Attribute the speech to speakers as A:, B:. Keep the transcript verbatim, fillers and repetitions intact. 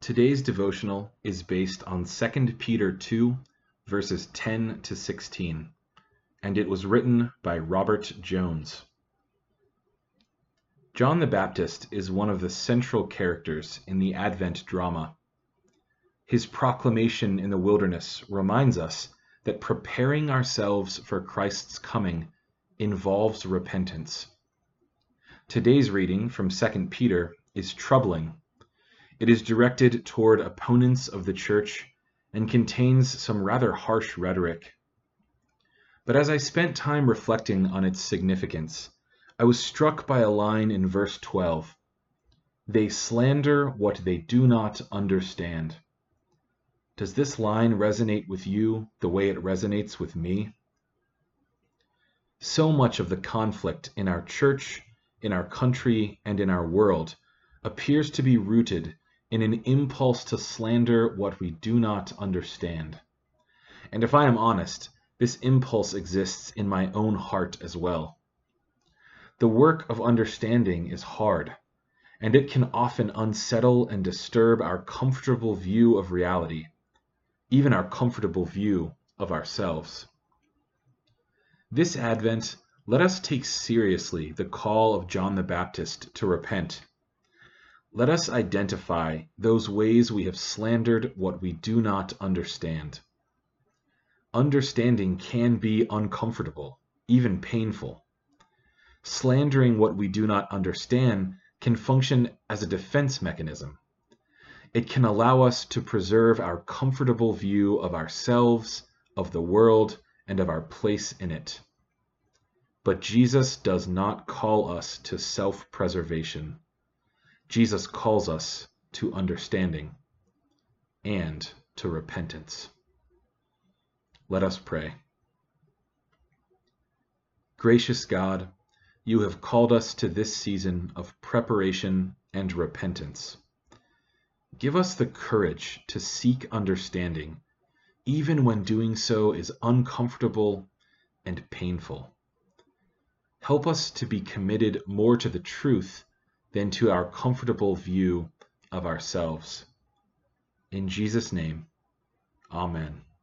A: Today's devotional is based on Second Peter two, verses ten to sixteen, and it was written by Robert Jones. John the Baptist is one of the central characters in the Advent drama. His proclamation in the wilderness reminds us that preparing ourselves for Christ's coming involves repentance. Today's reading from Second Peter is troubling. It is directed toward opponents of the church and contains some rather harsh rhetoric. But as I spent time reflecting on its significance, I was struck by a line in verse twelve. They slander what they do not understand. Does this line resonate with you the way it resonates with me? So much of the conflict in our church, in our country, and in our world appears to be rooted in an impulse to slander what we do not understand. And if I am honest, this impulse exists in my own heart as well. The work of understanding is hard, and it can often unsettle and disturb our comfortable view of reality, even our comfortable view of ourselves. This Advent, let us take seriously the call of John the Baptist to repent. Let us identify those ways we have slandered what we do not understand. Understanding can be uncomfortable, even painful. Slandering what we do not understand can function as a defense mechanism. It can allow us to preserve our comfortable view of ourselves, of the world, and of our place in it. But Jesus does not call us to self-preservation. Jesus calls us to understanding and to repentance. Let us pray. Gracious God, you have called us to this season of preparation and repentance. Give us the courage to seek understanding, even when doing so is uncomfortable and painful. Help us to be committed more to the truth than to our comfortable view of ourselves. In Jesus' name, Amen.